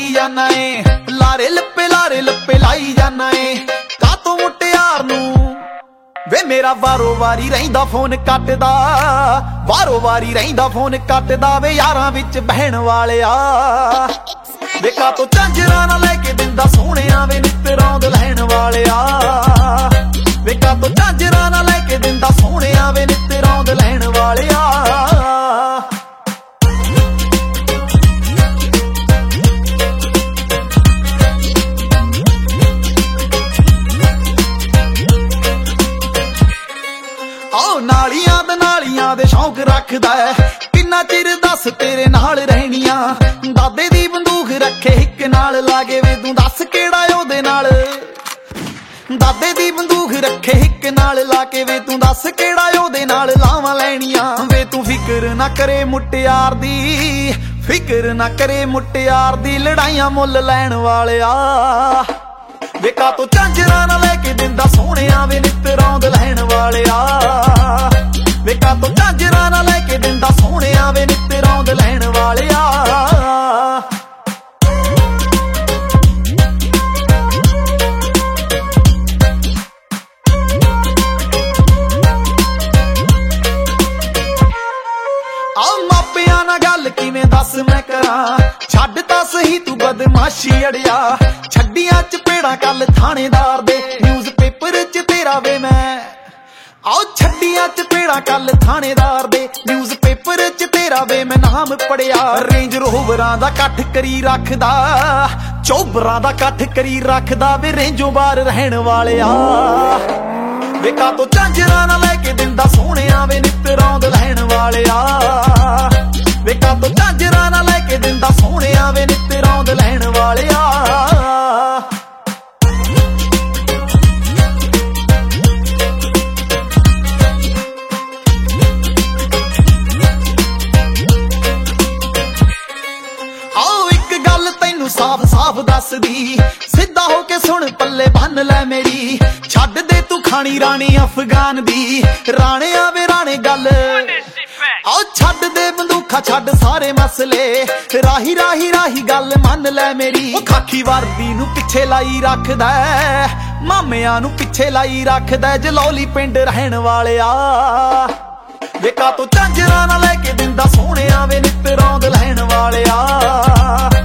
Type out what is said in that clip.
जाना है लारे लप्पे लाई जाना है कातों मुटियार नू वे मेरा वारो वारी रहिंदा फोन कटदा वारो वारी रहिंदा फोन कटदा वे यारां विच बहन वालिया वे कातों झांजरां ना लैके दिंदा सोहणिया वे नित रौंद लैण वालिया वे कातों झांजरां ना लैके दिंदा सोहणिया वे नित रौंद लैण वालिया नालियां दे शौक रखदा है किन्ना चिर दस तेरे नाल रहनिया दादे दी बंदूक रखे हिक नाल लागे वे तू दस केड़ा ओदे नाल दादे दी बंदूक रखे हिक नाल लाके वे तू दस केड़ा ओदे नाल लावां लैनियां वे तू फिक्र ना करे मुटियार दी फिक्र ना करे मुटियार दी लड़ाइयां मुल लैण वालिया वे कातों झांजरां ना लैके दिंदा सोहणिया वे नित रौंद लैण वालिया वे कातों झांजरां ना लैके दिंदा सोहणिया वे नित रौंद लैण वालिया मापियां ना गल किवें दस मैं करां छड्ड तां सही तू बदमाशी अड़िया छड्डियां चपेड़ा कल थानेदार दे न्यूज़ पेपर च तेरा वे मैं आओ छड्डियां चपेड़ा कल थानेदार दे न्यूज़ पेपर च तेरा वे मैं नाम पढ़िया रेंज रोवरां दा कट्ठ करी रखदा चोबरां दा कट्ठ करी रखदा वे रेंजों बार रहण वालिया वे कातों झांजरां ना लैके दिंदा सोहणिया वे नित रौंद लैण वालिया वे कातों झांजरां ना लैके दिंदा सोहणिया वे नित रौंद लैण वालिया साफ साफ दस दी सीधा होके सुन पल्ले बन लै मेरी छड्ड दे तू खानी रानी अफगान दी राणे आवे राणे गल आओ छड्ड दे बंदूखा छड्ड सारे मसले राही राही राही गल मन लै मेरी खाकी वर्दी नू पिछे लाई रखदा मामियां नू पिछे लाई रखदा जलौली पिंड रहण वालिया वे कातों झांजरां ना लैके दिंदा सोहणिया वे नित रौंद लैण वालिया